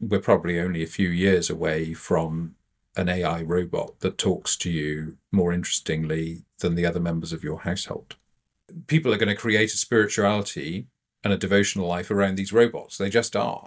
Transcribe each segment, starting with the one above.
we're probably only a few years away from an AI robot that talks to you more interestingly than the other members of your household. People are going to create a spirituality and a devotional life around these robots. They just are.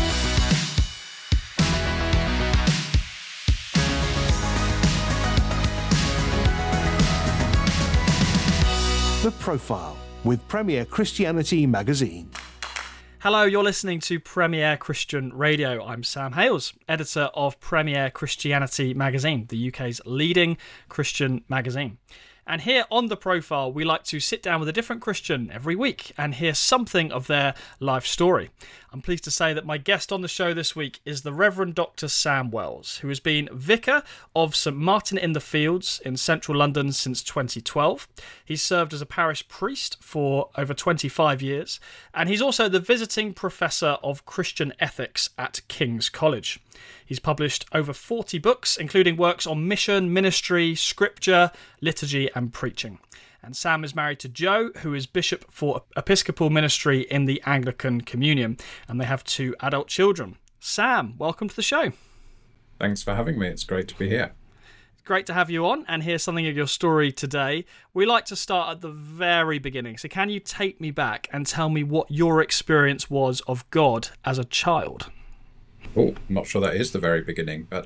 The Profile with Premier Christianity Magazine. Hello, you're listening to Premier Christian Radio. I'm Sam Hales, editor of Premier Christianity Magazine, the UK's leading Christian magazine. And here on The Profile, we like to sit down with a different Christian every week and hear something of their life story. I'm pleased to say that my guest on the show this week is the Reverend Dr. Sam Wells, who has been Vicar of St Martin in the Fields in central London since 2012. He's served as a parish priest for over 25 years, and he's also the visiting Professor of Christian Ethics at King's College. He's published over 40 books, including works on mission, ministry, scripture, liturgy and preaching. And Sam is married to Jo, who is Bishop for Episcopal Ministry in the Anglican Communion, and they have 2 adult children. Sam, welcome to the show. Thanks for having me. It's great to be here. Great to have you on and hear something of your story today. We like to start at the very beginning. So can you take me back and tell me what your experience was of God as a child? Oh, I'm not sure that is the very beginning, but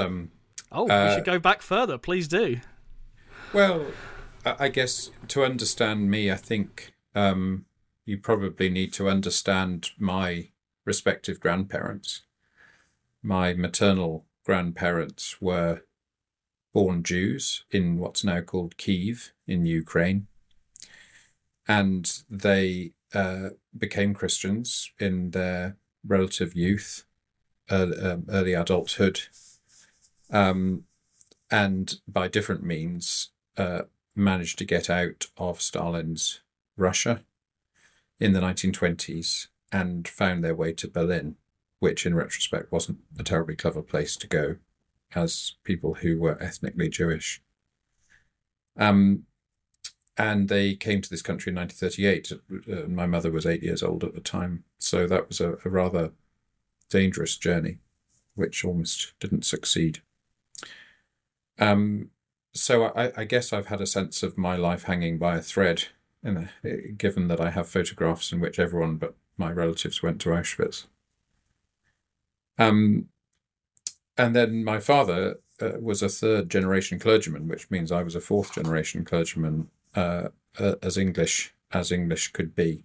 we should go back further. Please do. Well, I guess to understand me, I think you probably need to understand my respective grandparents. My maternal grandparents were born Jews in what's now called Kyiv in Ukraine, and they became Christians in their relative youth, early adulthood, and by different means managed to get out of Stalin's Russia in the 1920s and found their way to Berlin, which in retrospect wasn't a terribly clever place to go as people who were ethnically Jewish. And they came to this country in 1938. My mother was 8 years old at the time, so that was a rather dangerous journey, which almost didn't succeed. So I guess I've had a sense of my life hanging by a thread, given that I have photographs in which everyone but my relatives went to Auschwitz. And then my father was a third-generation clergyman, which means I was a fourth-generation clergyman, as English could be.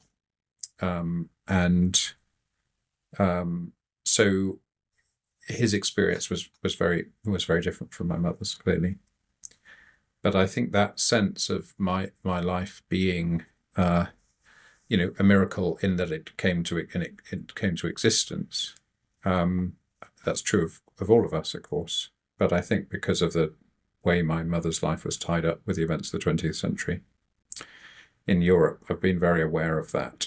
So his experience was very different from my mother's, clearly. But I think that sense of my life being, a miracle in that it came to existence. That's true of all of us, of course. But I think because of the way my mother's life was tied up with the events of the 20th century in Europe, I've been very aware of that.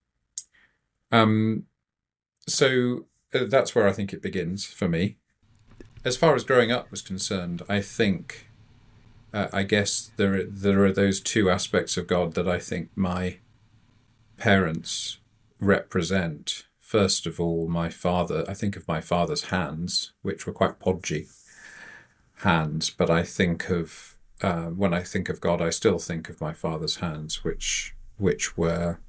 So that's where I think it begins for me. As far as growing up was concerned, I think, I guess there are those 2 aspects of God that I think my parents represent. First of all, my father, I think of my father's hands, which were quite podgy hands, but I think of, when I think of God, I still think of my father's hands, which were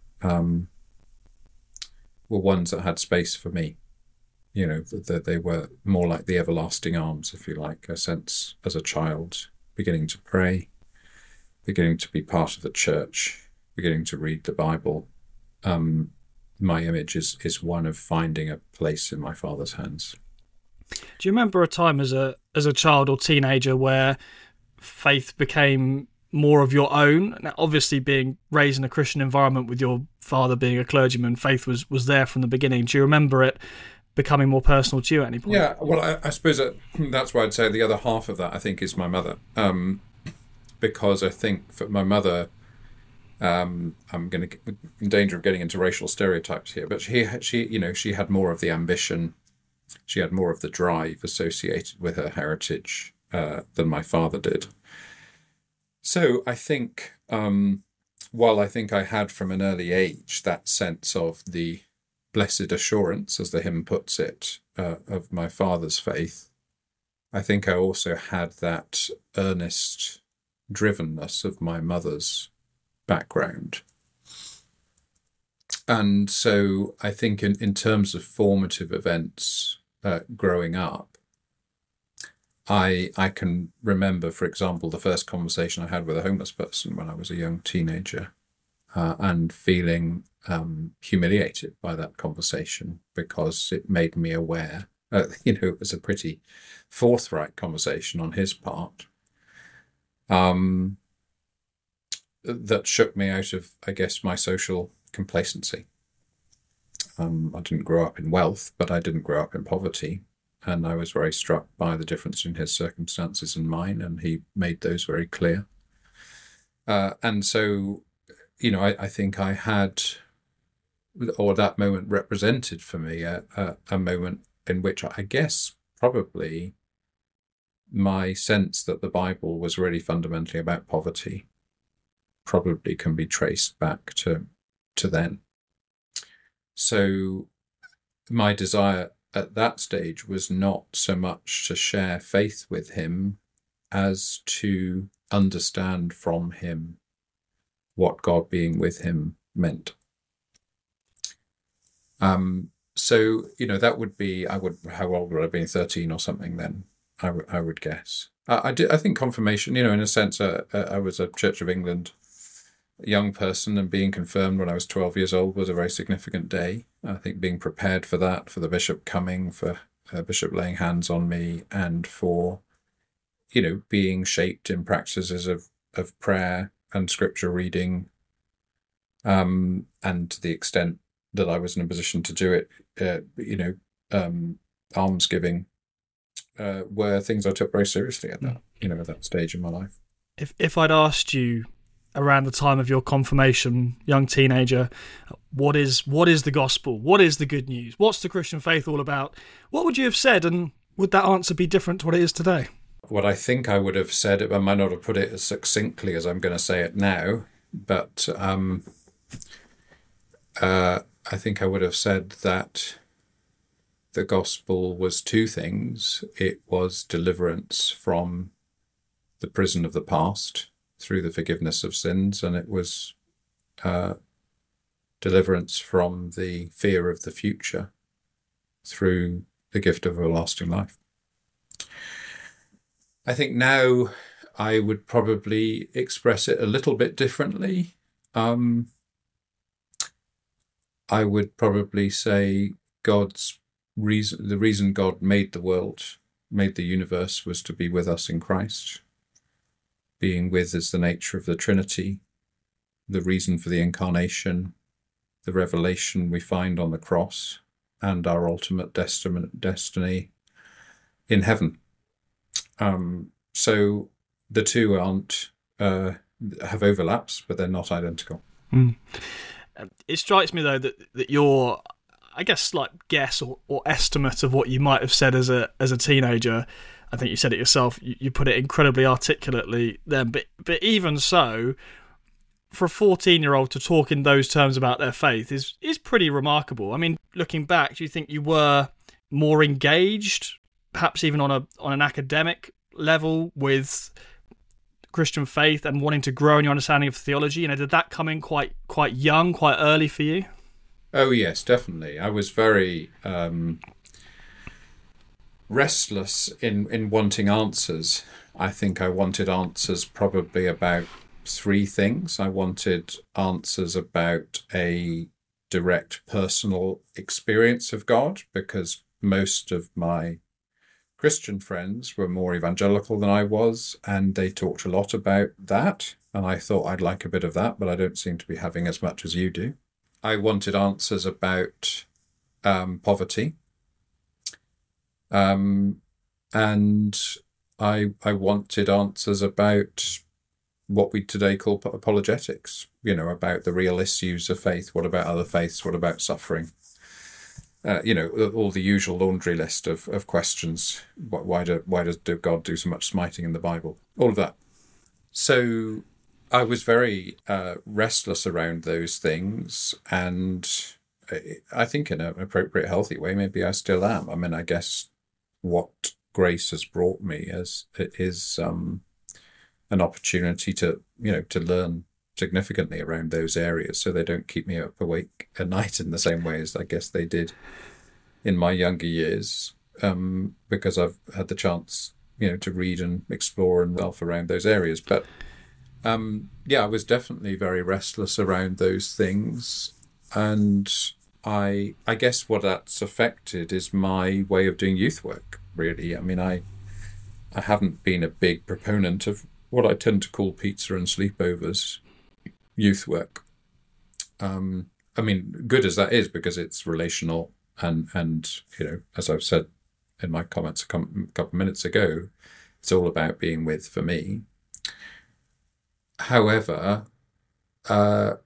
ones that had space for me. That they were more like the everlasting arms, if you like, a sense as a child, beginning to pray, beginning to be part of the church, beginning to read the Bible. My image is one of finding a place in my father's hands. Do you remember a time as a child or teenager where faith became more of your own? Now, obviously, being raised in a Christian environment with your father being a clergyman, faith was there from the beginning. Do you remember it becoming more personal to you at any point? Yeah, well, I suppose that's why I'd say the other half of that, I think, is my mother. Because I think for my mother, I'm going to in danger of getting into racial stereotypes here, but she had more of the ambition, she had more of the drive associated with her heritage than my father did. So I think, while I think I had from an early age that sense of the blessed assurance, as the hymn puts it, of my father's faith, I think I also had that earnest drivenness of my mother's background. And so I think in terms of formative events growing up, I can remember, for example, the first conversation I had with a homeless person when I was a young teenager, and feeling humiliated by that conversation because it made me aware, it was a pretty forthright conversation on his part, that shook me out of, I guess, my social complacency. I didn't grow up in wealth, but I didn't grow up in poverty. And I was very struck by the difference in his circumstances and mine, and he made those very clear. And so, I think I had, or that moment represented for me a moment in which I guess probably my sense that the Bible was really fundamentally about poverty probably can be traced back to then. So my desire at that stage was not so much to share faith with him as to understand from him what God being with him meant. So, that would be, how old would I have been? 13 or something then, I would guess. I think confirmation, in a sense, I was a Church of England young person, and being confirmed when I was 12 years old was a very significant day. I think being prepared for that, for the bishop coming, for bishop laying hands on me, and for, being shaped in practices of prayer and scripture reading, and to the extent that I was in a position to do it, almsgiving, were things I took very seriously at that, at that stage in my life. If I'd asked you around the time of your confirmation, young teenager, what is the gospel? What is the good news? What's the Christian faith all about? What would you have said, and would that answer be different to what it is today? What I think I would have said, I might not have put it as succinctly as I'm going to say it now, but I think I would have said that the gospel was two things. It was deliverance from the prison of the past through the forgiveness of sins, and it was deliverance from the fear of the future through the gift of everlasting life. I think now I would probably express it a little bit differently. I would probably say the reason God made the world, made the universe, was to be with us in Christ. Being with is the nature of the Trinity, the reason for the incarnation, the revelation we find on the cross, and our ultimate destiny in heaven. So the two have overlaps, but they're not identical. Mm. It strikes me, though, that your, I guess, slight guess or estimate of what you might have said as a teenager, I think you said it yourself, you put it incredibly articulately then, but even so, for a 14-year-old to talk in those terms about their faith is pretty remarkable. I mean, looking back, do you think you were more engaged, perhaps even on an academic level, with Christian faith and wanting to grow in your understanding of theology? Did that come in quite young, quite early for you? Oh yes, definitely. I was very restless in wanting answers. I think I wanted answers probably about three things. I wanted answers about a direct personal experience of God, because most of my Christian friends were more evangelical than I was, and they talked a lot about that, and I thought I'd like a bit of that, but I don't seem to be having as much as you do. I wanted answers about poverty, and I wanted answers about what we today call apologetics, about the real issues of faith. What about other faiths? What about suffering? All the usual laundry list of questions. Why does God do so much smiting in the Bible? All of that. So I was very restless around those things, and I think in an appropriate, healthy way, maybe I still am. I mean, I guess what grace has brought me is an opportunity to, to learn significantly around those areas, so they don't keep me up awake at night in the same way as I guess they did in my younger years, because I've had the chance, to read and explore and delve around those areas. But I was definitely very restless around those things, and I guess what that's affected is my way of doing youth work, really. I mean, I haven't been a big proponent of what I tend to call pizza and sleepovers youth work. I mean, good as that is, because it's relational and as I've said in my comments a couple of minutes ago, it's all about being with for me. However, I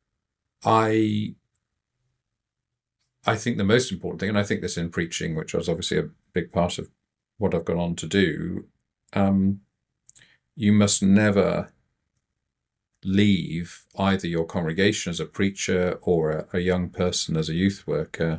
think the most important thing, and I think this in preaching, which was obviously a big part of what I've gone on to do, you must never leave either your congregation as a preacher or a young person as a youth worker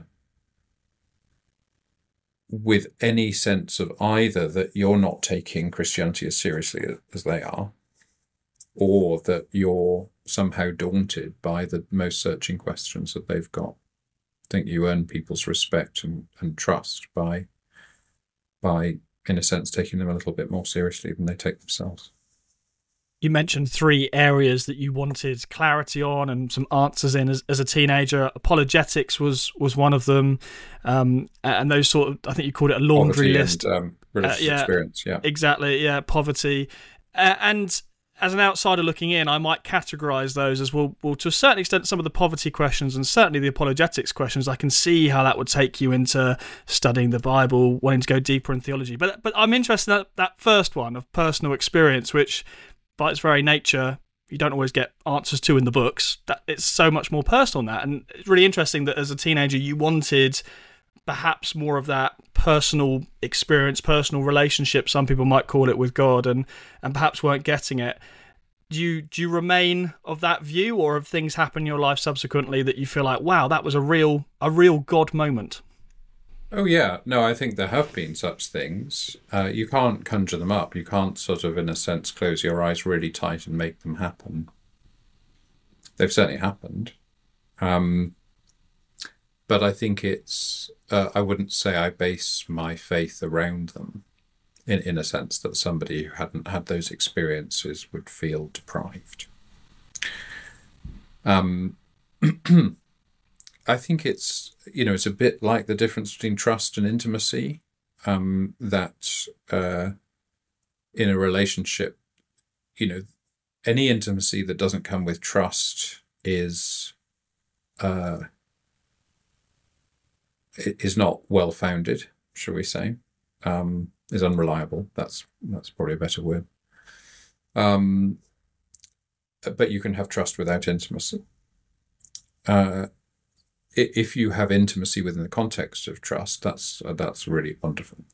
with any sense of either that you're not taking Christianity as seriously as they are, or that you're somehow daunted by the most searching questions that they've got. I think you earn people's respect and trust by, in a sense, taking them a little bit more seriously than they take themselves. You mentioned 3 areas that you wanted clarity on and some answers in as a teenager. Apologetics was one of them, and those sort of, I think you called it a laundry list. And, religious experience, yeah. Exactly, yeah, poverty. And as an outsider looking in, I might categorise those as, well, to a certain extent, some of the poverty questions and certainly the apologetics questions. I can see how that would take you into studying the Bible, wanting to go deeper in theology. But I'm interested in that first one of personal experience, which by its very nature, you don't always get answers to in the books. That it's so much more personal than that. And it's really interesting that as a teenager, you wanted perhaps more of that personal experience, personal relationship, some people might call it, with God, and perhaps weren't getting it. Do you remain of that view, or have things happen in your life subsequently that you feel like, wow, that was a real God moment? Oh, yeah. No, I think there have been such things. You can't conjure them up. You can't sort of, in a sense, close your eyes really tight and make them happen. They've certainly happened. But I think it's, I wouldn't say I base my faith around them in a sense that somebody who hadn't had those experiences would feel deprived. I think it's, it's a bit like the difference between trust and intimacy, that in a relationship, any intimacy that doesn't come with trust is not well-founded, shall we say, is unreliable. That's probably a better word. But you can have trust without intimacy. If you have intimacy within the context of trust, that's really wonderful.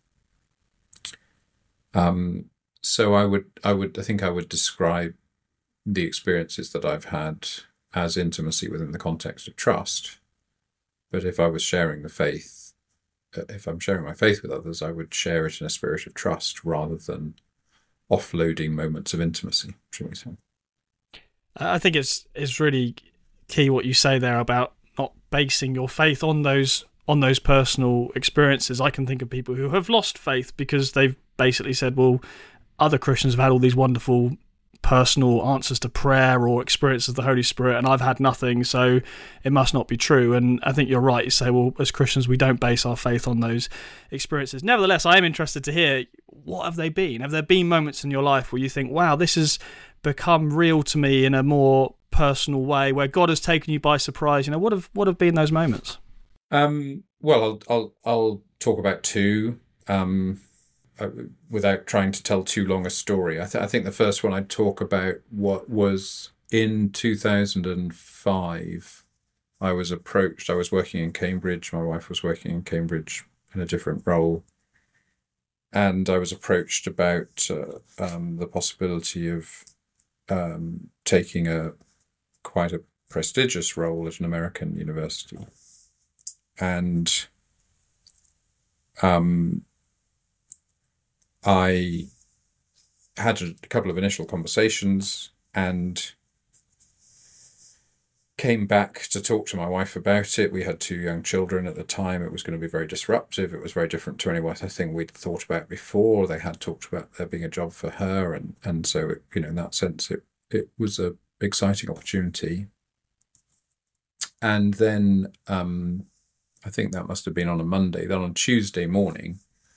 So I think I would describe the experiences that I've had as intimacy within the context of trust. But if I was sharing the faith, if I'm sharing my faith with others, I would share it in a spirit of trust rather than offloading moments of intimacy, shall we say. I think it's really key what you say there about not basing your faith on those personal experiences. I can think of people who have lost faith because they've basically said, well, other Christians have had all these wonderful personal answers to prayer or experiences of the Holy Spirit, and I've had nothing, so it must not be true. And I think you're right. You say, well, as Christians, we don't base our faith on those experiences. Nevertheless, I am interested to hear, what have they been? Have there been moments in your life where you think, wow, this has become real to me in a more personal way, where God has taken you by surprise? What have been those moments? Well, I'll talk about 2. Without trying to tell too long a story. I think the first one I'd talk about what was in 2005. I was approached. I was working in Cambridge. My wife was working in Cambridge in a different role. And I was approached about the possibility of taking quite a prestigious role at an American university. and I had a couple of initial conversations and came back to talk to my wife about it. We had 2 young children at the time. It was going to be very disruptive. It was very different to anything we'd thought about before. They had talked about there being a job for her, and so in that sense, it was a exciting opportunity. And then I think that must have been on a Monday. Then on Tuesday morning,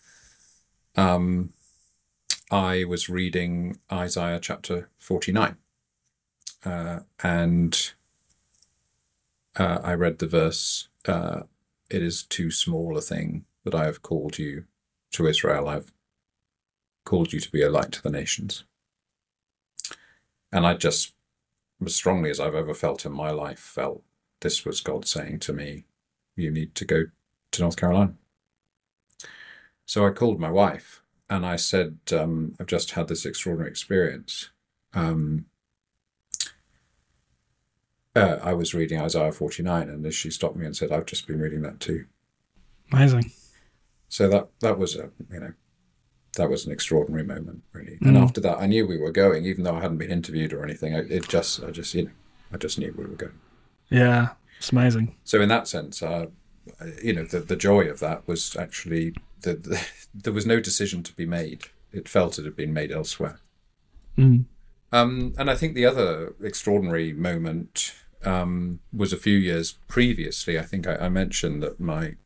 I was reading Isaiah chapter 49, and I read the verse, "It is too small a thing that I have called you to Israel. I've called you to be a light to the nations." And I just, as strongly as I've ever felt in my life, felt this was God saying to me, you need to go to North Carolina. So I called my wife and I said, I've just had this extraordinary experience. I was reading Isaiah 49, and she stopped me and said, I've just been reading that too. Amazing. So that was that was an extraordinary moment, really. And after that, I knew we were going, even though I hadn't been interviewed or anything. I just knew we were going. Yeah, it's amazing. So in that sense, the joy of that was actually there was no decision to be made. It felt it had been made elsewhere. And I think the other extraordinary moment was a few years previously. I think I mentioned that my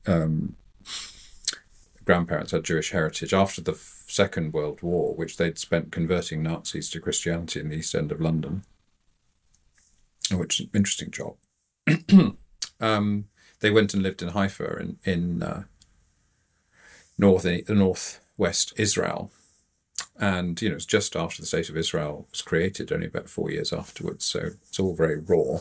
grandparents had Jewish heritage after the Second World War, which they'd spent converting Nazis to Christianity in the East End of London, which is an interesting job. They went and lived in Haifa in northwest Israel. And, it's just after the State of Israel was created, only about 4 years afterwards. So it's all very raw.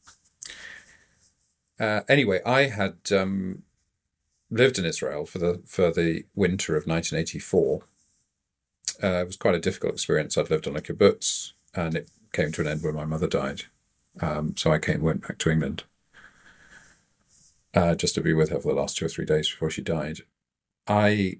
Anyway, I had lived in Israel for the winter of 1984. It was quite a difficult experience. I'd lived on a kibbutz, and it came to an end when my mother died. So I went back to England just to be with her for the last 2 or 3 days before she died. I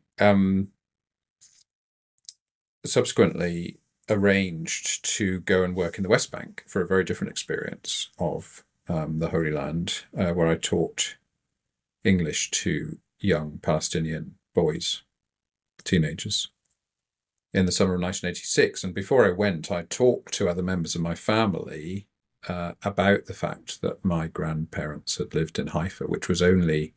subsequently arranged to go and work in the West Bank for a very different experience of the Holy Land, where I taught English to young Palestinian boys, teenagers, in the summer of 1986. And before I went, I talked to other members of my family about the fact that my grandparents had lived in Haifa, which was only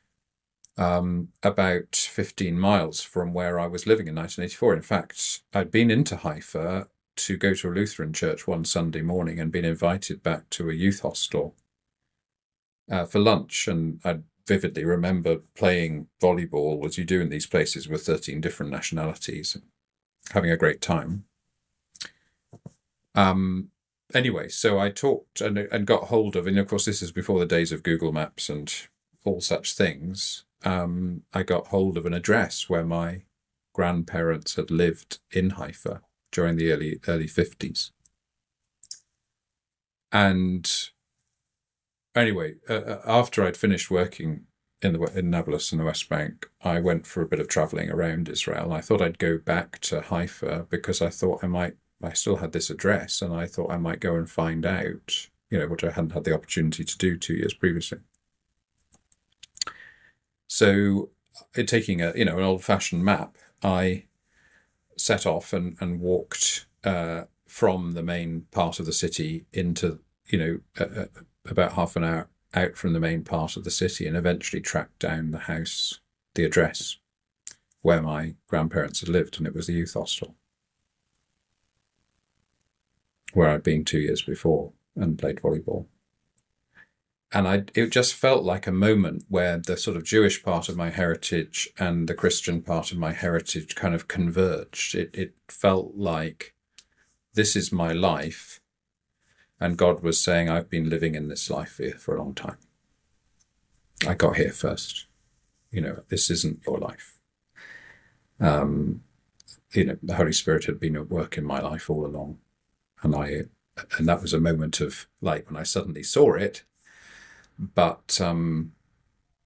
about 15 miles from where I was living in 1984. In fact, I'd been into Haifa to go to a Lutheran church one Sunday morning and been invited back to a youth hostel for lunch. And I vividly remember playing volleyball, as you do in these places, with 13 different nationalities, having a great time. Anyway, so I talked and got hold of, and of course this is before the days of Google Maps and all such things. I got hold of an address where my grandparents had lived in Haifa during the early 50s. And anyway, after I'd finished working in Nablus in the West Bank, I went for a bit of travelling around Israel. I thought I'd go back to Haifa because I thought I still had this address, and I thought I might go and find out, which I hadn't had the opportunity to do 2 years previously. So, taking an old-fashioned map, I set off and walked from the main part of the city into, about half an hour out from the main part of the city, and eventually tracked down the address where my grandparents had lived, and it was the youth hostel where I'd been 2 years before and played volleyball. And it just felt like a moment where the sort of Jewish part of my heritage and the Christian part of my heritage kind of converged. It felt like this is my life, and God was saying, I've been living in this life here for a long time. I got here first. This isn't your life. The Holy Spirit had been at work in my life all along. And that was a moment of, like, when I suddenly saw it. But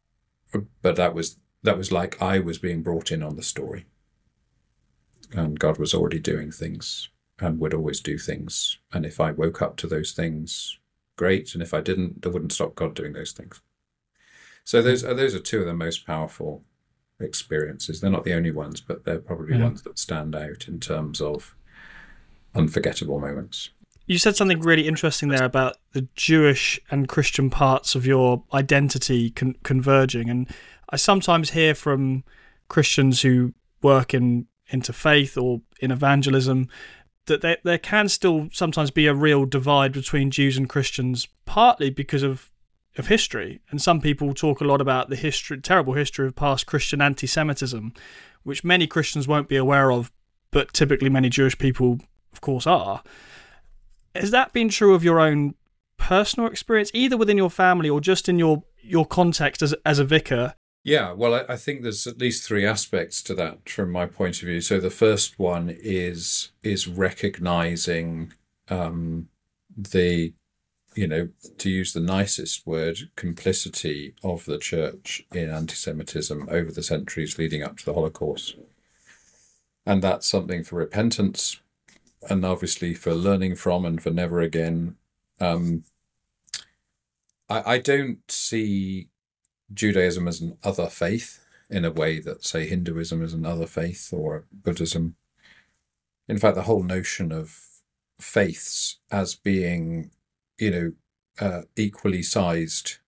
but that was like I was being brought in on the story, and God was already doing things and would always do things. And if I woke up to those things, great. And if I didn't, that wouldn't stop God doing those things. So those are two of the most powerful experiences. They're not the only ones, but they're probably ones that stand out in terms of unforgettable moments. You said something really interesting there about the Jewish and Christian parts of your identity converging. And I sometimes hear from Christians who work in interfaith or in evangelism that there can still sometimes be a real divide between Jews and Christians, partly because of history. And some people talk a lot about the terrible history of past Christian anti-Semitism, which many Christians won't be aware of, but typically many Jewish people, of course, are. Has that been true of your own personal experience, either within your family or just in your context as a vicar? Yeah, well, I think there's at least three aspects to that from my point of view. So the first one is recognizing the, to use the nicest word, complicity of the church in anti-Semitism over the centuries leading up to the Holocaust. And that's something for repentance, and obviously for learning from and for never again. I don't see Judaism as an other faith in a way that, say, Hinduism is another faith or Buddhism. In fact, the whole notion of faiths as being, equally sized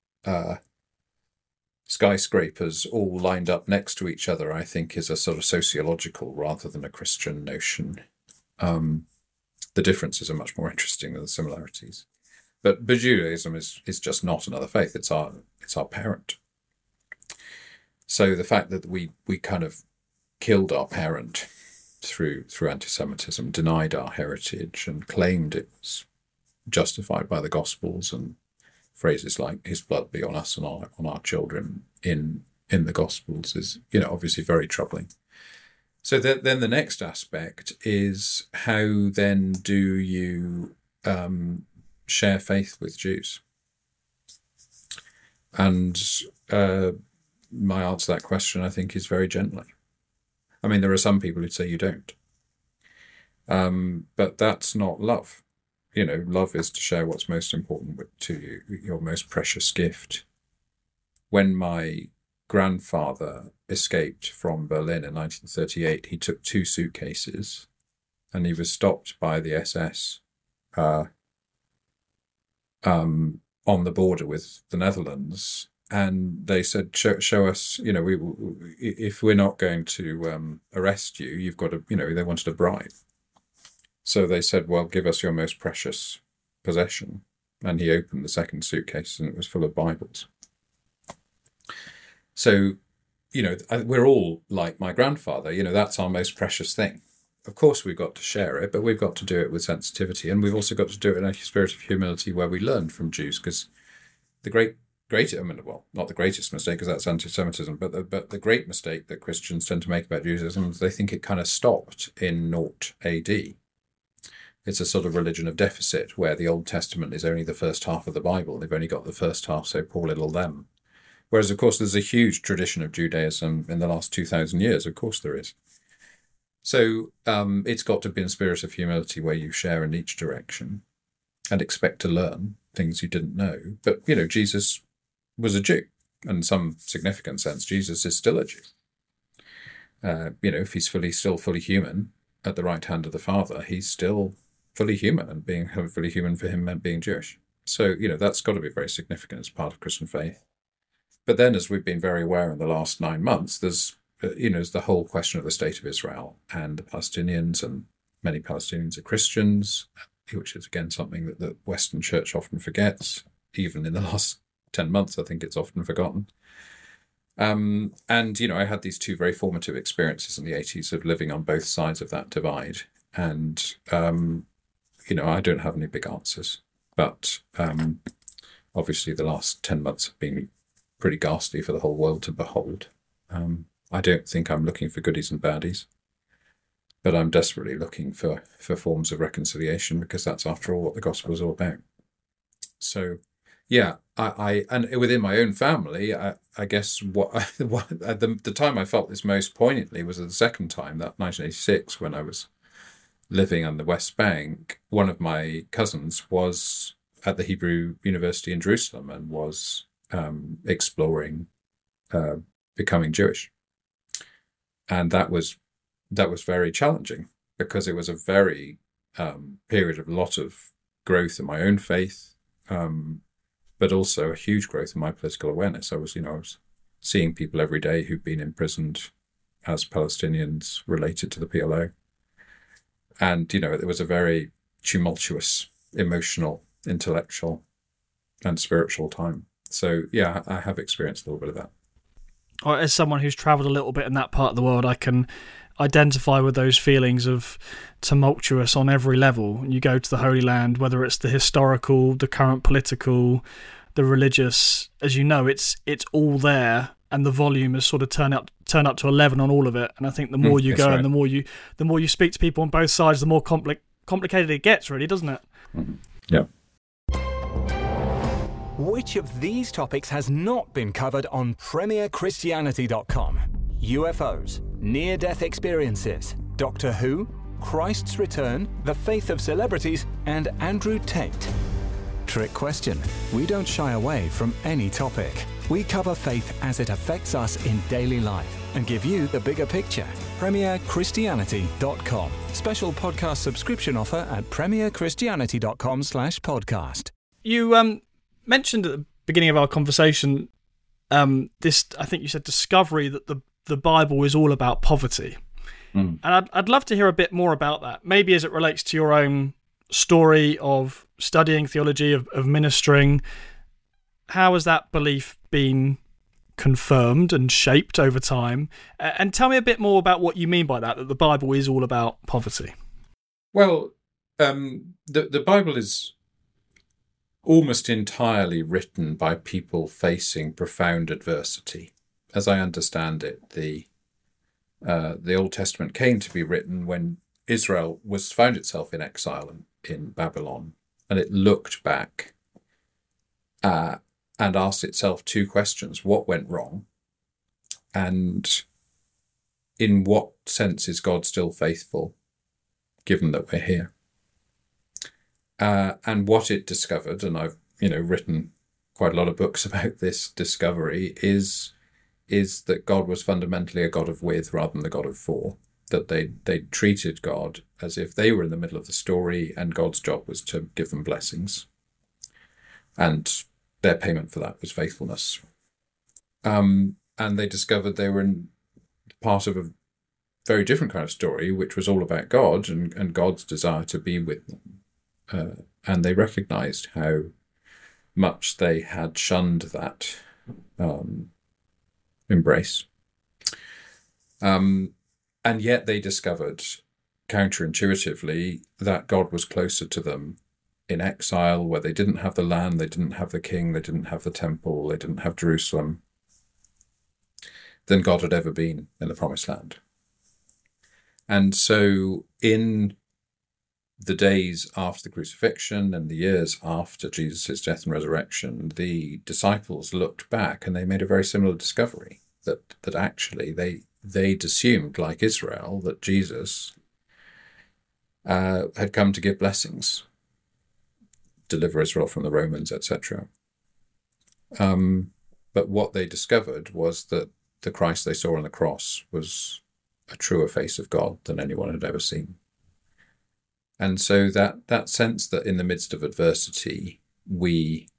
skyscrapers all lined up next to each other, I think is a sort of sociological rather than a Christian notion. The differences are much more interesting than the similarities. But Judaism is just not another faith. It's our parent. So the fact that we kind of killed our parent through anti-Semitism, denied our heritage, and claimed it was justified by the Gospels, and phrases like "His blood be on us and on our children" in the Gospels is obviously very troubling. So then the next aspect is, how then do you share faith with Jews? And my answer to that question, I think, is very gently. I mean, there are some people who say you don't. But that's not love. Love is to share what's most important to you, your most precious gift. When my grandfather escaped from Berlin in 1938, he took 2 suitcases and he was stopped by the SS on the border with the Netherlands, and they said, show us, if we're not going to arrest you, you've got to, they wanted a bribe. So they said, well, give us your most precious possession. And he opened the second suitcase and it was full of Bibles. So, we're all like my grandfather, that's our most precious thing. Of course, we've got to share it, but we've got to do it with sensitivity. And we've also got to do it in a spirit of humility where we learn from Jews, because the not the greatest mistake, because that's anti-Semitism, but the great mistake that Christians tend to make about Judaism is they think it kind of stopped in 0 AD. It's a sort of religion of deficit where the Old Testament is only the first half of the Bible. They've only got the first half, so poor little them. Whereas, of course, there's a huge tradition of Judaism in the last 2,000 years. Of course there is. So it's got to be in a spirit of humility where you share in each direction and expect to learn things you didn't know. But, Jesus was a Jew. In some significant sense, Jesus is still a Jew. If he's still fully human at the right hand of the Father, he's still fully human, and being fully human for him meant being Jewish. So, that's got to be very significant as part of Christian faith. But then, as we've been very aware in the last 9 months, there's the whole question of the state of Israel and the Palestinians, and many Palestinians are Christians, which is, again, something that the Western Church often forgets. Even in the last 10 months, I think it's often forgotten. And, I had these 2 very formative experiences in the 80s of living on both sides of that divide. And, I don't have any big answers. But obviously the last 10 months have been pretty ghastly for the whole world to behold. I don't think I'm looking for goodies and baddies, but I'm desperately looking for forms of reconciliation, because that's, after all, what the gospel is all about. So, Yeah, I and within my own family, I guess what at the time I felt this most poignantly was the second time, that 1986, when I was living on the West Bank. One of my cousins was at the Hebrew University in Jerusalem and was exploring becoming Jewish, and that was very challenging because it was a very period of a lot of growth in my own faith. But also a huge growth in my political awareness. I was seeing people every day who'd been imprisoned as Palestinians related to the PLO. And, it was a very tumultuous, emotional, intellectual, and spiritual time. So, yeah, I have experienced a little bit of that. Or as someone who's travelled a little bit in that part of the world, I can identify with those feelings of tumultuous on every level. You go to the Holy Land, whether it's the historical, the current political, the religious, as you know, it's all there, and the volume has sort of turned up to 11 on all of it. And I think the more you go, right, and the more you speak to people on both sides, the more complicated it gets, really, doesn't it? Mm-hmm. Yeah. Which of these topics has not been covered on PremierChristianity.com? UFOs, near-death experiences, Doctor Who, Christ's return, the faith of celebrities, and Andrew Tate. Trick question. We don't shy away from any topic. We cover faith as it affects us in daily life and give you the bigger picture. PremierChristianity.com. Special podcast subscription offer at PremierChristianity.com/podcast. You mentioned at the beginning of our conversation this, I think you said, discovery that the Bible is all about poverty. And I'd love to hear a bit more about that, maybe as it relates to your own story of studying theology, of ministering. How has that belief been confirmed and shaped over time? And tell me a bit more about what you mean by that the Bible is all about poverty. Well, the Bible is almost entirely written by people facing profound adversity. As I understand it, the Old Testament came to be written when Israel found itself in exile in Babylon, and it looked back and asked itself two questions: what went wrong, and in what sense is God still faithful, given that we're here? And what it discovered, and I've written quite a lot of books about this discovery, is that God was fundamentally a God of with rather than the God of for. That they treated God as if they were in the middle of the story, and God's job was to give them blessings, and their payment for that was faithfulness. And they discovered they were in part of a very different kind of story, which was all about God and God's desire to be with them. And they recognized how much they had shunned that embrace. And yet they discovered counterintuitively that God was closer to them in exile, where they didn't have the land, they didn't have the king, they didn't have the temple, they didn't have Jerusalem, than God had ever been in the Promised Land. And so in the days after the crucifixion and the years after Jesus' death and resurrection, the disciples looked back and they made a very similar discovery, that actually they'd assumed, like Israel, that Jesus had come to give blessings, deliver Israel from the Romans, etc. But what they discovered was that the Christ they saw on the cross was a truer face of God than anyone had ever seen. And so that sense that in the midst of adversity, we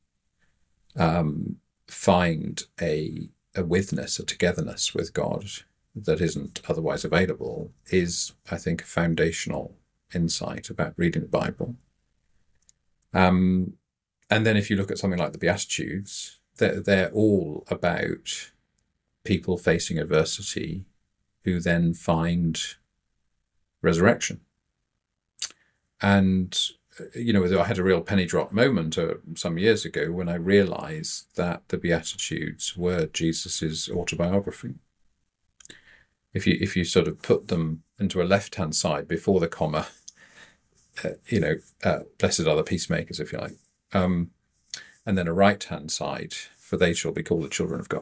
find a withness, a togetherness with God that isn't otherwise available, is, I think, a foundational insight about reading the Bible. And then if you look at something like the Beatitudes, they're all about people facing adversity who then find resurrection. And, I had a real penny drop moment some years ago when I realized that the Beatitudes were Jesus's autobiography. If you sort of put them into a left-hand side before the comma, blessed are the peacemakers, if you like, and then a right-hand side, for they shall be called the children of God.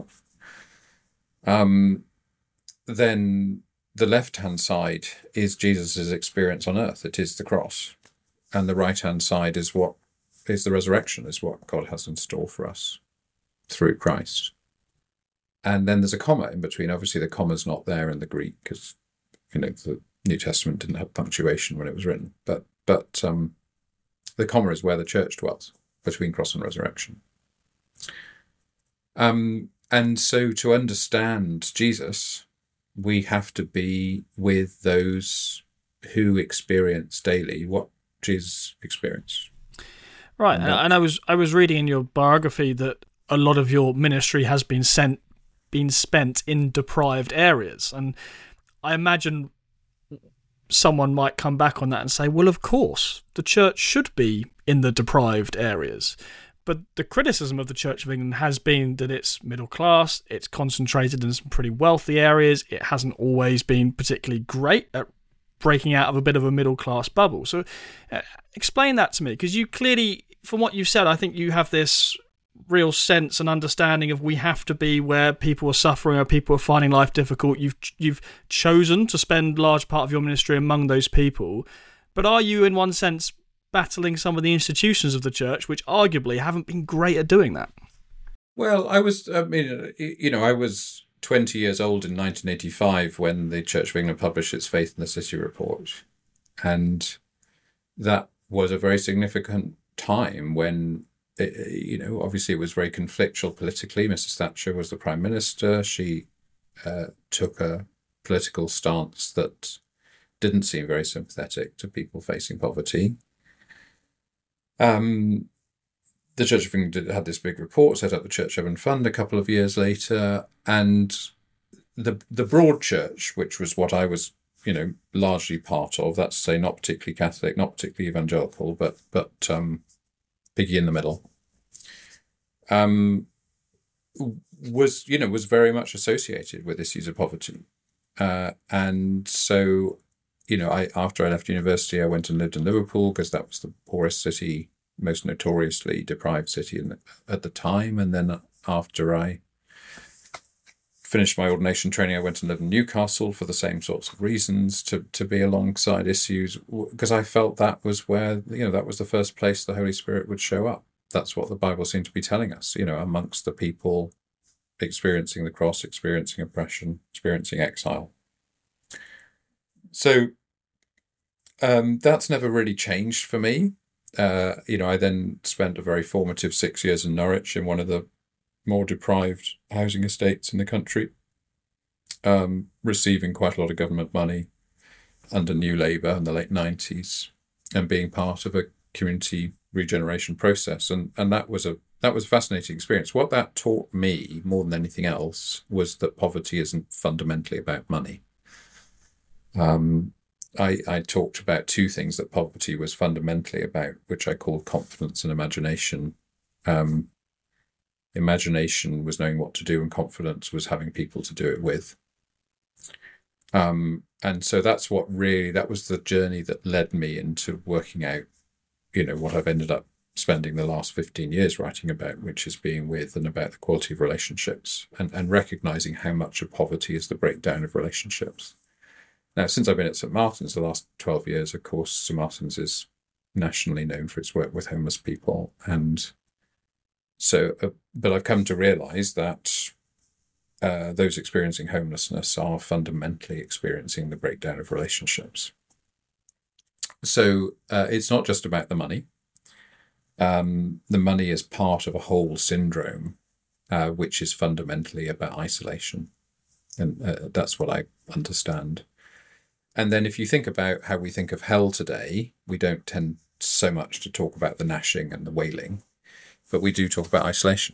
Then the left-hand side is Jesus' experience on earth. It is the cross. And the right-hand side is the resurrection, is what God has in store for us through Christ. And then there's a comma in between. Obviously, the comma's not there in the Greek because, the New Testament didn't have punctuation when it was written. But the comma is where the church dwells, between cross and resurrection. And so to understand Jesus, we have to be with those who experience daily what Jesus experienced. Right, and I was reading in your biography that a lot of your ministry has been spent in deprived areas, and I imagine someone might come back on that and say, well, of course, the church should be in the deprived areas. But the criticism of the Church of England has been that it's middle class, it's concentrated in some pretty wealthy areas, it hasn't always been particularly great at breaking out of a bit of a middle class bubble. So explain that to me, because you clearly, from what you've said, I think you have this real sense and understanding of we have to be where people are suffering or people are finding life difficult. You've chosen to spend large part of your ministry among those people. But are you, in one sense, battling some of the institutions of the church, which arguably haven't been great at doing that? Well, I was 20 years old in 1985 when the Church of England published its Faith in the City report. And that was a very significant time when, obviously it was very conflictual politically. Mrs. Thatcher was the Prime Minister. She took a political stance that didn't seem very sympathetic to people facing poverty. The Church of England had this big report, set up the Church Heaven Fund a couple of years later, and the broad church, which was what I was, largely part of, that's to say not particularly Catholic, not particularly evangelical, but piggy in the middle, was very much associated with issues of poverty. And so, after I left university, I went and lived in Liverpool because that was the poorest city, most notoriously deprived city at the time. And then after I finished my ordination training, I went and lived in Newcastle for the same sorts of reasons, to be alongside issues, because I felt that was where, that was the first place the Holy Spirit would show up. That's what the Bible seemed to be telling us, amongst the people experiencing the cross, experiencing oppression, experiencing exile. So that's never really changed for me. I then spent a very formative 6 years in Norwich in one of the more deprived housing estates in the country, receiving quite a lot of government money under New Labour in the late 90s and being part of a community regeneration process. And that was a fascinating experience. What that taught me more than anything else was that poverty isn't fundamentally about money. I talked about two things that poverty was fundamentally about, which I called confidence and imagination. Imagination was knowing what to do, and confidence was having people to do it with. And so that was the journey that led me into working out, what I've ended up spending the last 15 years writing about, which is being with and about the quality of relationships and recognizing how much of poverty is the breakdown of relationships. Now, since I've been at St. Martin's the last 12 years, of course, St. Martin's is nationally known for its work with homeless people. And so, but I've come to realize that those experiencing homelessness are fundamentally experiencing the breakdown of relationships. So it's not just about the money. The money is part of a whole syndrome, which is fundamentally about isolation. And that's what I understand. And then if you think about how we think of hell today, we don't tend so much to talk about the gnashing and the wailing, but we do talk about isolation,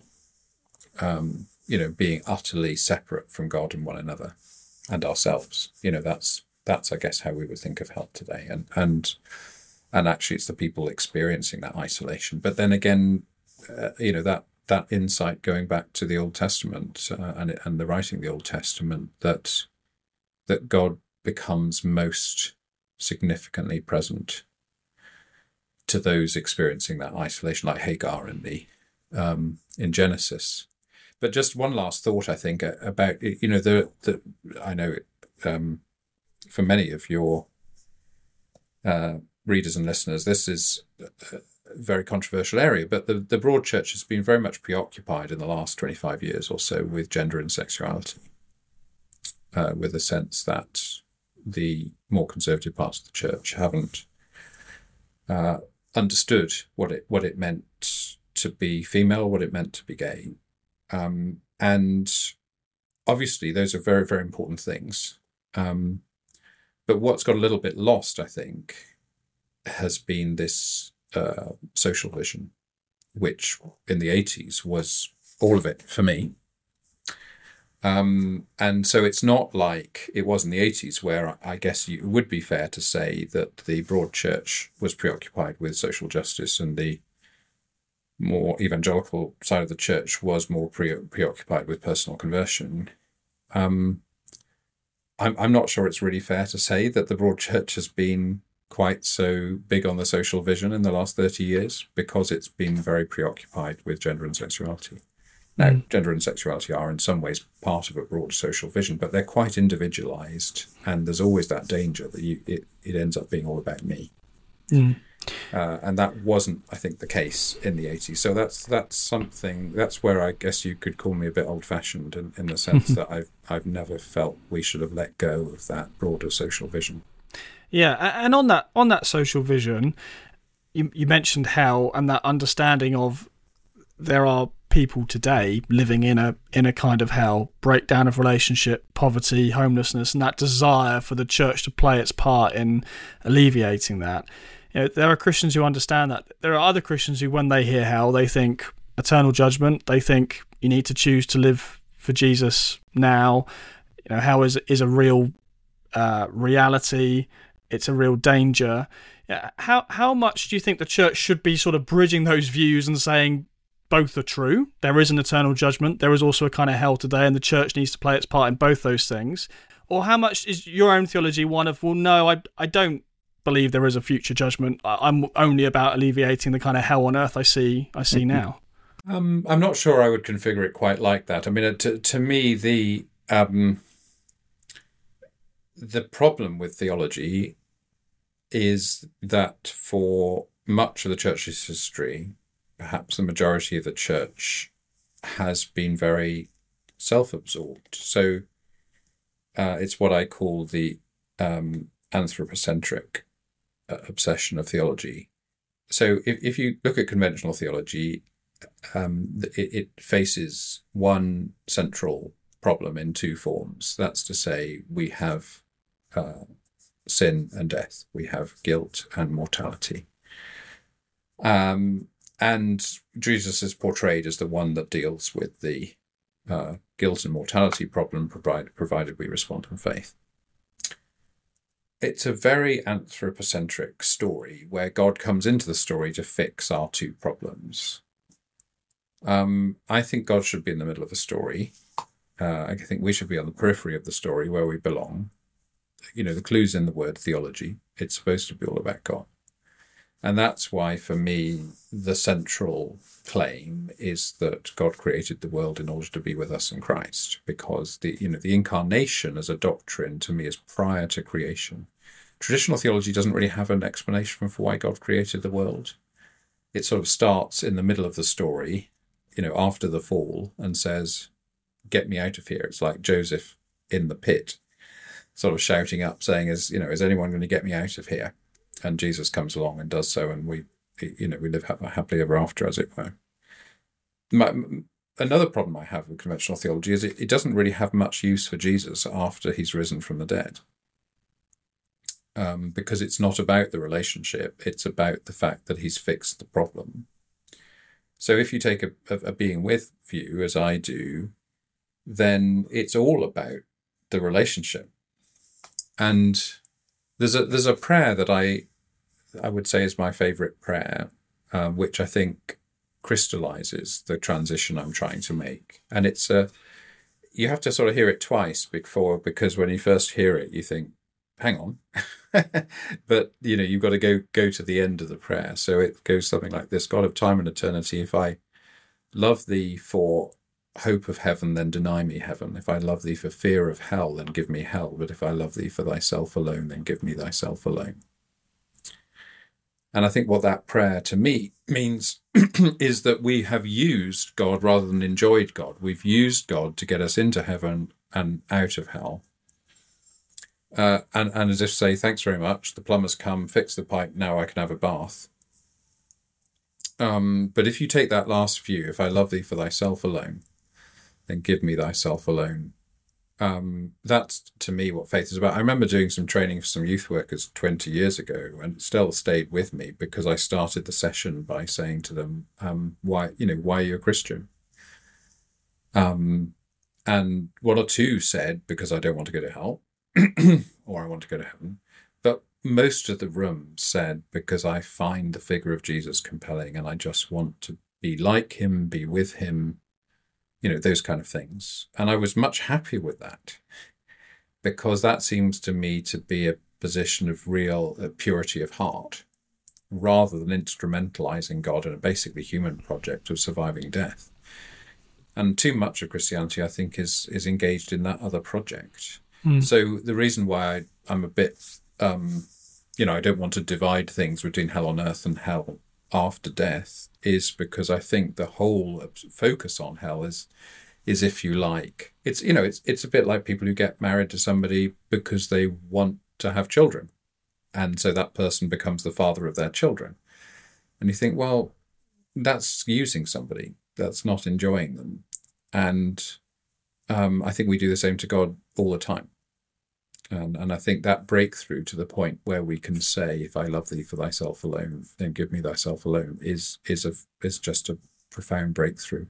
being utterly separate from God and one another and ourselves. That's I guess, how we would think of hell today. And actually it's the people experiencing that isolation. But then again, that insight going back to the Old Testament and the writing of the Old Testament, that God becomes most significantly present to those experiencing that isolation, like Hagar in the in Genesis. But just one last thought, I think, about, I know for many of your readers and listeners, this is a very controversial area, but the broad church has been very much preoccupied in the last 25 years or so with gender and sexuality, with the sense that the more conservative parts of the church haven't understood what it meant to be female, what it meant to be gay. And obviously those are very, very important things. But what's got a little bit lost, I think, has been this social vision, which in the 80s was all of it for me. And so it's not like it was in the 80s, where I guess it would be fair to say that the broad church was preoccupied with social justice and the more evangelical side of the church was more preoccupied with personal conversion. I'm not sure it's really fair to say that the broad church has been quite so big on the social vision in the last 30 years, because it's been very preoccupied with gender and sexuality. Now, gender and sexuality are in some ways part of a broad social vision, but they're quite individualized, and there's always that danger that it ends up being all about me. And that wasn't, I think, the case in the 80s. So that's where I guess you could call me a bit old-fashioned in the sense that I've never felt we should have let go of that broader social vision. Yeah, and on that social vision, you mentioned how, and that understanding of, there are people today living in a kind of hell, breakdown of relationship, poverty, homelessness, and that desire for the church to play its part in alleviating that. There are Christians who understand that. There are other Christians who, when they hear hell, they think eternal judgment. They think you need to choose to live for Jesus now. Hell is a real reality. It's a real danger. How much do you think the church should be sort of bridging those views and saying both are true? There is an eternal judgment. There is also a kind of hell today, and the church needs to play its part in both those things. Or how much is your own theology one of, well, no, I don't believe there is a future judgment. I'm only about alleviating the kind of hell on earth I see now. I'm not sure I would configure it quite like that. I mean, to me, the problem with theology is that for much of the church's history, perhaps the majority of the church has been very self-absorbed. So it's what I call the anthropocentric obsession of theology. So if you look at conventional theology, it faces one central problem in two forms. That's to say, we have sin and death. We have guilt and mortality. And Jesus is portrayed as the one that deals with the guilt and mortality problem, provided we respond in faith. It's a very anthropocentric story where God comes into the story to fix our two problems. I think God should be in the middle of the story. I think we should be on the periphery of the story where we belong. The clue's in the word theology. It's supposed to be all about God. And that's why, for me, the central claim is that God created the world in order to be with us in Christ, because the incarnation as a doctrine, to me, is prior to creation. Traditional theology doesn't really have an explanation for why God created the world. It sort of starts in the middle of the story, after the fall, and says, "Get me out of here." It's like Joseph in the pit, sort of shouting up, saying, "Is anyone going to get me out of here?" And Jesus comes along and does so, and we live happily ever after, as it were. Another problem I have with conventional theology is it doesn't really have much use for Jesus after he's risen from the dead, because it's not about the relationship; it's about the fact that he's fixed the problem. So if you take a being with view, as I do, then it's all about the relationship. And there's a prayer that I would say is my favorite prayer, which I think crystallizes the transition I'm trying to make. And it's you have to sort of hear it twice because when you first hear it, you think, hang on. But, you've got to go to the end of the prayer. So it goes something like this: God of time and eternity, if I love thee for hope of heaven, then deny me heaven. If I love thee for fear of hell, then give me hell. But if I love thee for thyself alone, then give me thyself alone. And I think what that prayer to me means is that we have used God rather than enjoyed God. We've used God to get us into heaven and out of hell. And as if to say, thanks very much, the plumber's come, fix the pipe, now I can have a bath. But if you take that last view, if I love thee for thyself alone, then give me thyself alone. That's, to me, what faith is about. I remember doing some training for some youth workers 20 years ago, and it still stayed with me because I started the session by saying to them, why are you a Christian? And one or two said, because I don't want to go to hell, or I want to go to heaven. But most of the room said, because I find the figure of Jesus compelling and I just want to be like him, be with him, those kind of things. And I was much happier with that, because that seems to me to be a position of real purity of heart, rather than instrumentalizing God in a basically human project of surviving death. And too much of Christianity, I think, is engaged in that other project. So the reason why I'm a bit, I don't want to divide things between hell on earth and hell after death, is because I think the whole focus on hell is if you like, it's a bit like people who get married to somebody because they want to have children, and so that person becomes the father of their children, and you think, well, that's using somebody, that's not enjoying them. And I think we do the same to God all the time. And I think that breakthrough to the point where we can say, if I love thee for thyself alone, then give me thyself alone, is just a profound breakthrough.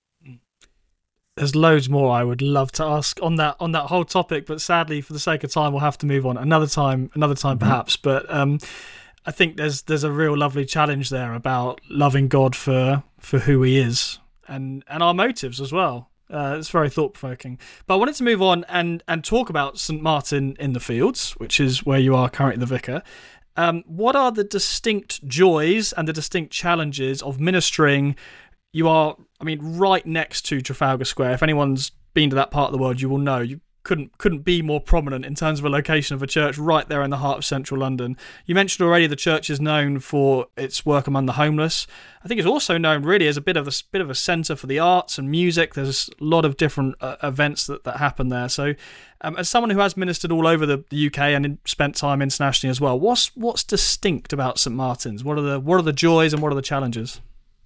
There's loads more I would love to ask on that whole topic, but sadly, for the sake of time, we'll have to move on another time perhaps. But I think there's a real lovely challenge there about loving God for who he is and our motives as well. It's very thought-provoking. But I wanted to move on and talk about St. Martin in the Fields, which is where you are currently the vicar. What are the distinct joys and the distinct challenges of ministering? You are, right next to Trafalgar Square. If anyone's been to that part of the world, you will know you couldn't be more prominent in terms of a location of a church right there in the heart of central London. You mentioned already the church is known for its work among the homeless. I think it's also known really as a bit of a centre for the arts and music. There's a lot of different events that happen there. So as someone who has ministered all over the UK and spent time internationally as well, what's distinct about St. Martin's? What are the joys and what are the challenges?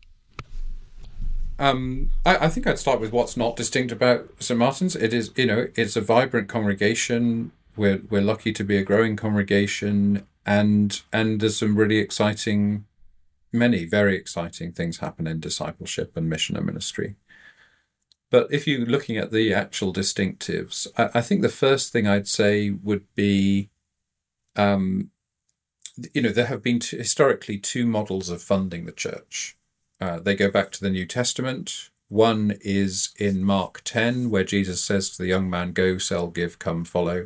I think I'd start with what's not distinct about St. Martin's. It is, it's a vibrant congregation. We're lucky to be a growing congregation, and there's some really many very exciting things happen in discipleship and mission and ministry. But if you're looking at the actual distinctives, I think the first thing I'd say would be, there have been historically two models of funding the church. They go back to the New Testament. One is in Mark 10, where Jesus says to the young man, go, sell, give, come, follow.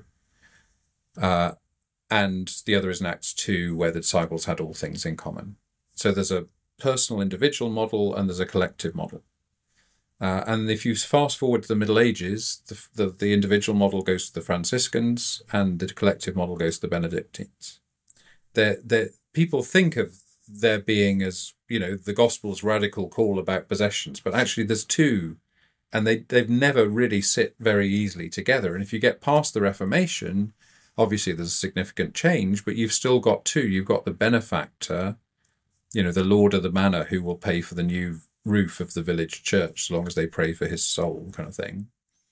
And the other is in Acts 2, where the disciples had all things in common. So there's a personal individual model and there's a collective model. And if you fast forward to the Middle Ages, the individual model goes to the Franciscans and the collective model goes to the Benedictines. People think of there being as, the gospel's radical call about possessions, but actually there's two, and they've never really sit very easily together. And if you get past the Reformation, obviously there's a significant change, but you've still got two. You've got the benefactor, the lord of the manor, who will pay for the new roof of the village church so long as they pray for his soul, kind of thing.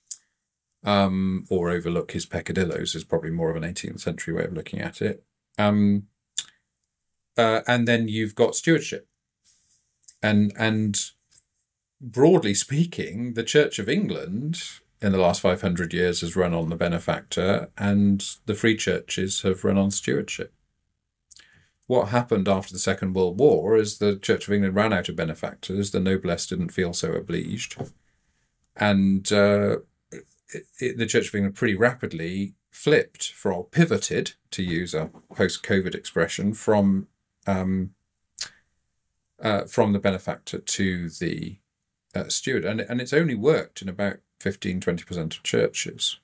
Or overlook his peccadillos is probably more of an 18th century way of looking at it. And then you've got stewardship. And broadly speaking, the Church of England in the last 500 years has run on the benefactor, and the free churches have run on stewardship. What happened after the Second World War is the Church of England ran out of benefactors. The noblesse didn't feel so obliged. And the Church of England pretty rapidly pivoted, to use a post-COVID expression, from the benefactor to the steward, and it's only worked in about 15-20% of churches.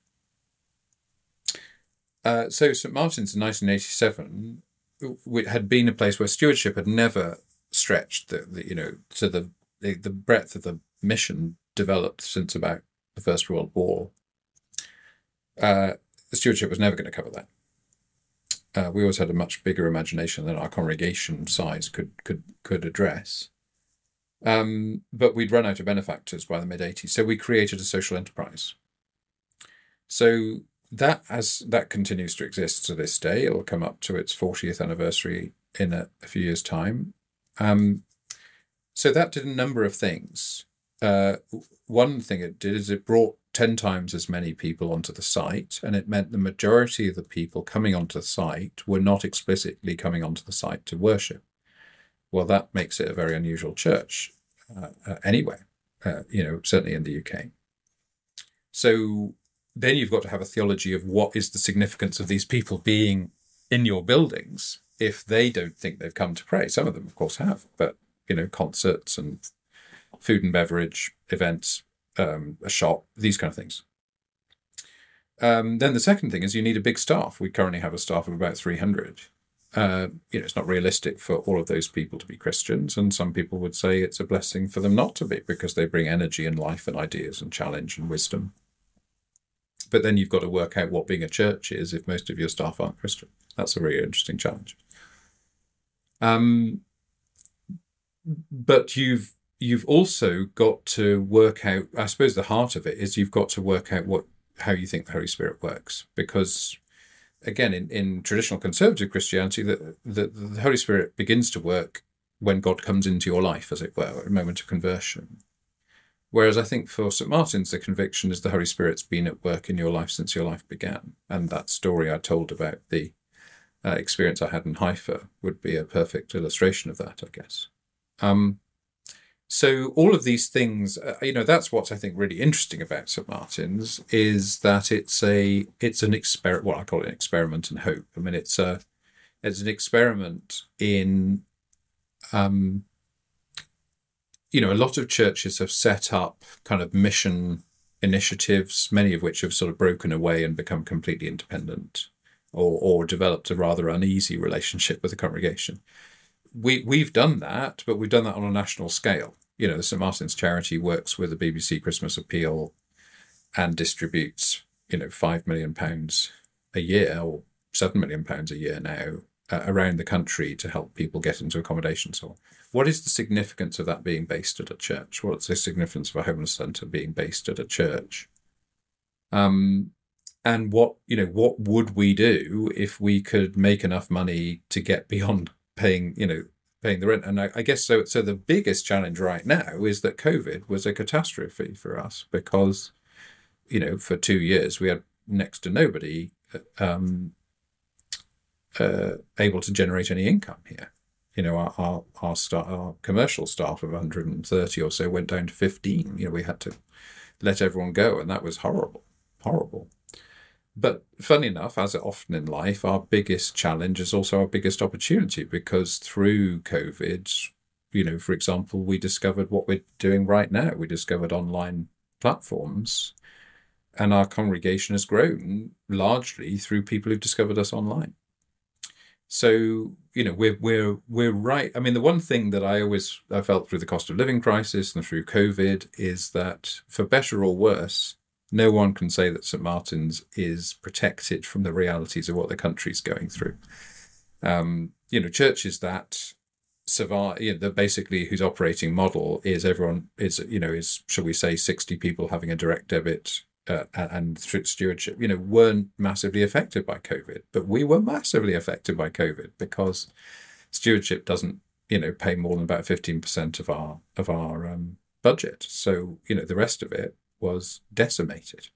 So St Martin's in 1987 had been a place where stewardship had never stretched to the breadth of the mission developed since about the First World War. The stewardship was never going to cover that. We always had a much bigger imagination than our congregation size could address. But we'd run out of benefactors by the mid-80s, so we created a social enterprise. So that continues to exist to this day. It'll come up to its 40th anniversary in a few years' time. So that did a number of things. One thing it did is it brought 10 times as many people onto the site, and it meant the majority of the people coming onto the site were not explicitly coming onto the site to worship. Well, that makes it a very unusual church anyway, certainly in the UK. So then you've got to have a theology of what is the significance of these people being in your buildings if they don't think they've come to pray. Some of them, of course, have, but, concerts and food and beverage events, a shop, these kind of things. Then the second thing is you need a big staff. We currently have a staff of about 300. It's not realistic for all of those people to be Christians, and some people would say it's a blessing for them not to be, because they bring energy and life and ideas and challenge and wisdom. But then you've got to work out what being a church is if most of your staff aren't Christian. That's a really interesting challenge. But you've also got to work out, I suppose the heart of it is you've got to work out how you think the Holy Spirit works, because again, in traditional conservative Christianity, the Holy Spirit begins to work when God comes into your life, as it were, at a moment of conversion. Whereas I think for St Martin's, the conviction is the Holy Spirit's been at work in your life since your life began. And that story I told about the experience I had in Haifa would be a perfect illustration of that, I guess. So all of these things, that's what's I think really interesting about St Martin's, is that it's an experiment. Well, I call it an experiment in hope. I mean, it's an experiment in. A lot of churches have set up kind of mission initiatives, many of which have sort of broken away and become completely independent, or developed a rather uneasy relationship with the congregation. We've done that, but we've done that on a national scale. The St Martin's Charity works with the BBC Christmas Appeal and distributes, £5 million a year, or £7 million a year now, around the country to help people get into accommodation. So what is the significance of that being based at a church? What's the significance of a homeless centre being based at a church? And what would we do if we could make enough money to get beyond paying the rent? And I guess so the biggest challenge right now is that COVID was a catastrophe for us, because, for 2 years we had next to nobody able to generate any income here. Our commercial staff of 130 or so went down to 15. We had to let everyone go, and that was horrible. But funny enough, as often in life, our biggest challenge is also our biggest opportunity, because through COVID, for example, we discovered what we're doing right now. We discovered online platforms, and our congregation has grown largely through people who've discovered us online. So, we're right. I mean, the one thing that I felt through the cost of living crisis and through COVID is that, for better or worse, no one can say that St Martin's is protected from the realities of what the country's going through. Churches that survive, basically whose operating model is everyone is shall we say 60 people having a direct debit and stewardship, weren't massively affected by COVID, but we were massively affected by COVID, because stewardship doesn't, pay more than about 15% of our budget. So, the rest of it was decimated.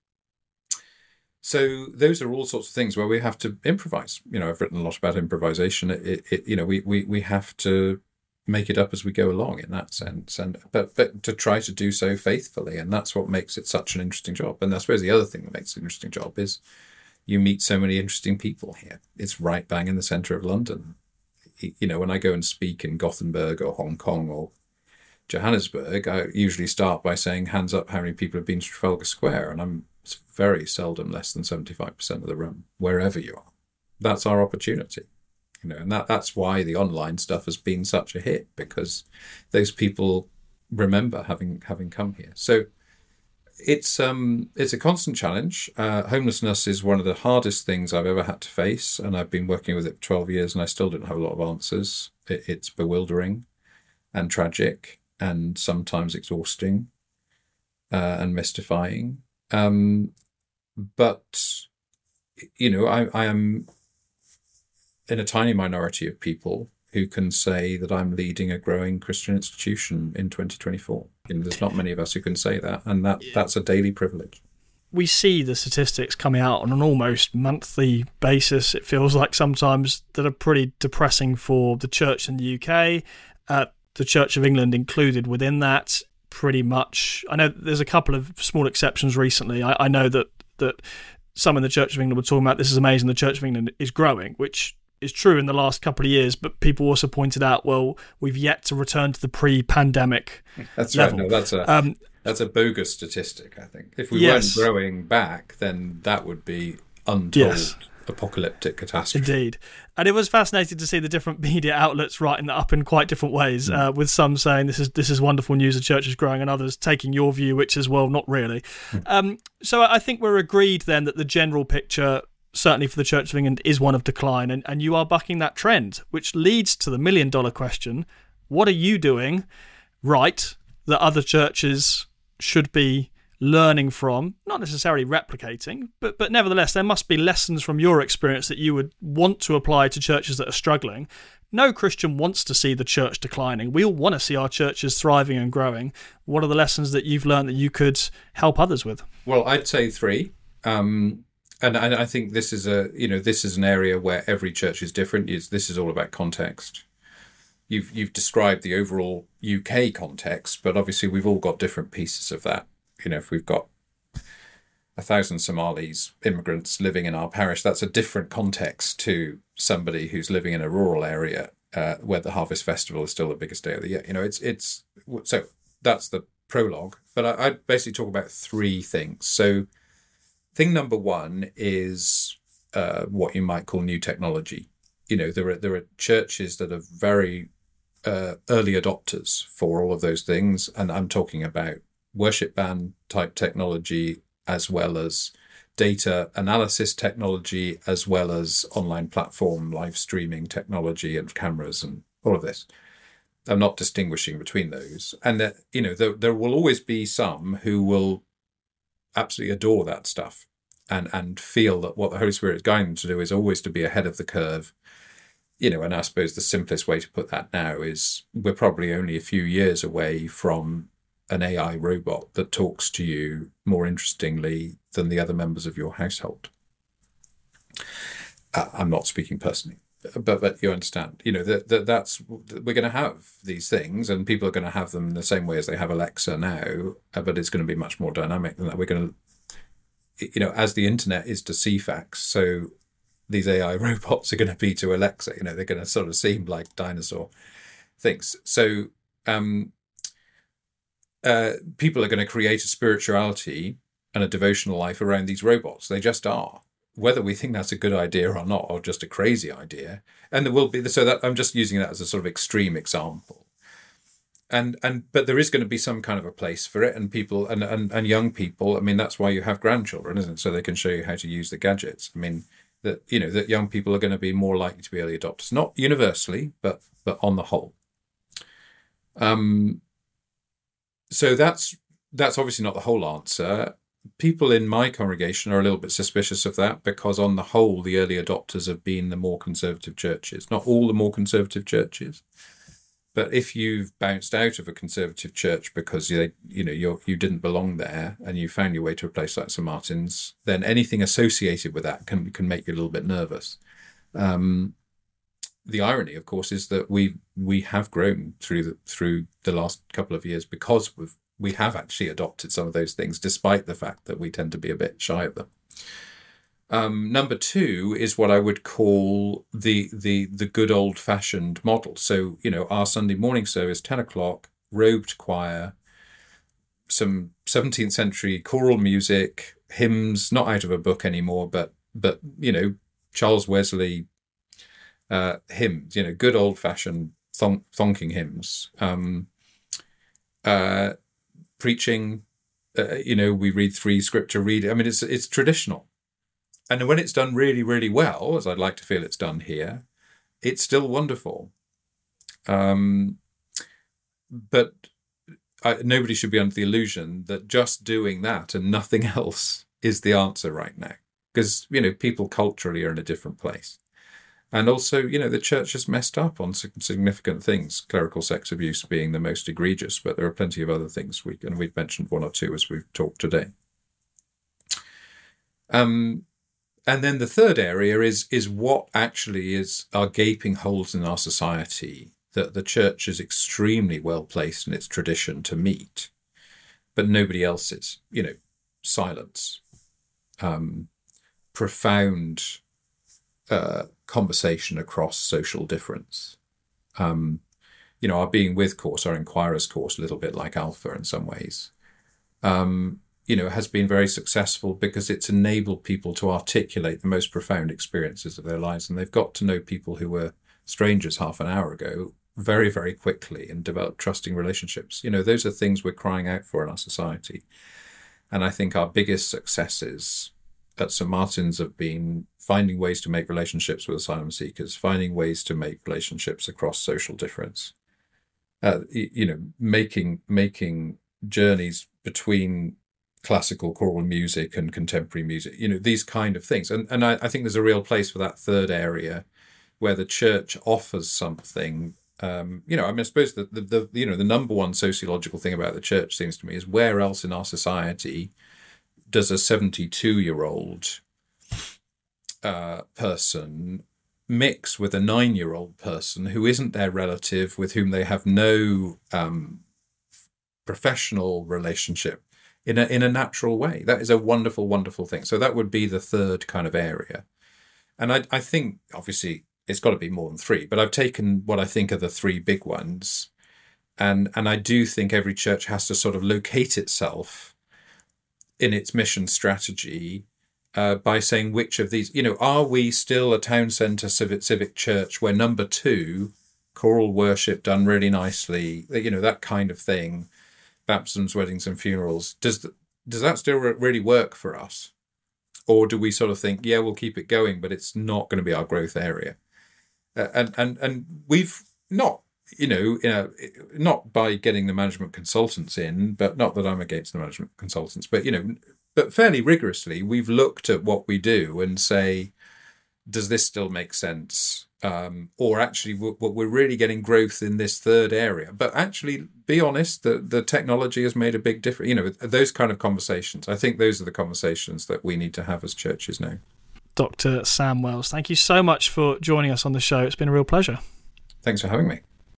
So those are all sorts of things where we have to improvise. I've written a lot about improvisation. We have to make it up as we go along in that sense, but to try to do so faithfully, and that's what makes it such an interesting job. And I suppose the other thing that makes it an interesting job is you meet so many interesting people here. It's right bang in the centre of London. When I go and speak in Gothenburg or Hong Kong or Johannesburg, I usually start by saying, hands up how many people have been to Trafalgar Square, and I'm very seldom less than 75% of the room, wherever you are. That's our opportunity. And that's why the online stuff has been such a hit, because those people remember having come here. So it's a constant challenge. Homelessness is one of the hardest things I've ever had to face, and I've been working with it for 12 years, and I still don't have a lot of answers. It's bewildering and tragic and sometimes exhausting and mystifying. But, I am in a tiny minority of people who can say that I'm leading a growing Christian institution in 2024. There's not many of us who can say that, and that's a daily privilege. We see the statistics coming out on an almost monthly basis. It feels like sometimes that are pretty depressing for the church in the UK, the Church of England included within that, pretty much. I know there's a couple of small exceptions recently. I know that some in the Church of England were talking about, this is amazing, the Church of England is growing, which is true in the last couple of years, but people also pointed out, well, we've yet to return to the pre-pandemic level. Right. No, that's a bogus statistic, I think. If we weren't growing back, then that would be untold apocalyptic catastrophe. Indeed. And it was fascinating to see the different media outlets writing that up in quite different ways, with some saying this is wonderful news, the church is growing, and others taking your view, which is, well, not really. So I think we're agreed then that the general picture, certainly for the Church of England, is one of decline, and you are bucking that trend, which leads to the million-dollar question: what are you doing right that other churches should be learning from, not necessarily replicating, but nevertheless, there must be lessons from your experience that you would want to apply to churches that are struggling. No Christian wants to see the church declining. We all want to see our churches thriving and growing. What are the lessons that you've learned that you could help others with? Well, I'd say 3. And I think this is an area where every church is different. This is all about context. You've described the overall UK context, but obviously we've all got different pieces of that. If we've got 1,000 Somalis, immigrants living in our parish, that's a different context to somebody who's living in a rural area where the Harvest Festival is still the biggest day of the year. So that's the prologue. But I basically talk about 3 things. So thing number 1 is what you might call new technology. There are churches that are very early adopters for all of those things, and I'm talking about worship band type technology, as well as data analysis technology, as well as online platform live streaming technology and cameras and all of this. I'm not distinguishing between those. And that, there will always be some who will absolutely adore that stuff and feel that what the Holy Spirit is guiding them to do is always to be ahead of the curve. And I suppose the simplest way to put that now is we're probably only a few years away from an AI robot that talks to you more interestingly than the other members of your household. I'm not speaking personally, but you understand. That's we're going to have these things, and people are going to have them in the same way as they have Alexa now. But it's going to be much more dynamic than that. We're going to, as the internet is to CFAX, so these AI robots are going to be to Alexa. They're going to sort of seem like dinosaur things. So. People are going to create a spirituality and a devotional life around these robots. They just are. Whether we think that's a good idea or not, or just a crazy idea. And there will be, so that I'm just using that as a sort of extreme example. But there is going to be some kind of a place for it, and people and young people. I mean, that's why you have grandchildren, isn't it? So they can show you how to use the gadgets. I mean, that young people are going to be more likely to be early adopters, not universally, but on the whole. So that's obviously not the whole answer. People in my congregation are a little bit suspicious of that, because on the whole, the early adopters have been the more conservative churches. Not all the more conservative churches, but if you've bounced out of a conservative church because you didn't belong there and you found your way to a place like St. Martin's, then anything associated with that can make you a little bit nervous. The irony, of course, is that we have grown through the last couple of years because we have actually adopted some of those things, despite the fact that we tend to be a bit shy of them. Number 2 is what I would call the good old-fashioned model. So, our Sunday morning service, 10 o'clock, robed choir, some 17th century choral music, hymns, not out of a book anymore, but Charles Wesley hymns, good old fashioned thonking hymns, preaching. We read 3 scripture reading. I mean, it's traditional, and when it's done really, really well, as I'd like to feel it's done here, it's still wonderful. But nobody should be under the illusion that just doing that and nothing else is the answer right now, because people culturally are in a different place, and also the church has messed up on significant things, clerical sex abuse being the most egregious, but there are plenty of other things we've mentioned 1 or 2 as we've talked today. And then the third area is what actually are gaping holes in our society that the church is extremely well placed in its tradition to meet, but nobody else is. Silence, profound conversation across social difference. Our Being With course, our Inquirers course, a little bit like Alpha in some ways, has been very successful because it's enabled people to articulate the most profound experiences of their lives, and they've got to know people who were strangers half an hour ago very, very quickly and develop trusting relationships. Those are things we're crying out for in our society. And I think our biggest successes at St. Martin's have been finding ways to make relationships with asylum seekers, finding ways to make relationships across social difference, making journeys between classical choral music and contemporary music, these kind of things. And I think there's a real place for that third area where the church offers something. I suppose the number one sociological thing about the church seems to me is where else in our society does a 72-year-old person mix with a 9-year-old person who isn't their relative, with whom they have no professional relationship in a natural way. That is a wonderful, wonderful thing. So that would be the third kind of area. And I think, obviously, it's got to be more than 3, but I've taken what I think are the 3 big ones. And I do think every church has to sort of locate itself in its mission strategy by saying which of these, are we still a town centre civic church where number 2, choral worship done really nicely, that kind of thing, baptisms, weddings and funerals, does that still really work for us? Or do we sort of think, yeah, we'll keep it going, but it's not going to be our growth area? And we've not, not by getting the management consultants in, but not that I'm against the management consultants, but, but fairly rigorously, we've looked at what we do and say, does this still make sense? Or actually, we're really getting growth in this third area. But actually, be honest, the technology has made a big difference. Those kind of conversations, I think those are the conversations that we need to have as churches now. Dr. Sam Wells, thank you so much for joining us on the show. It's been a real pleasure. Thanks for having me.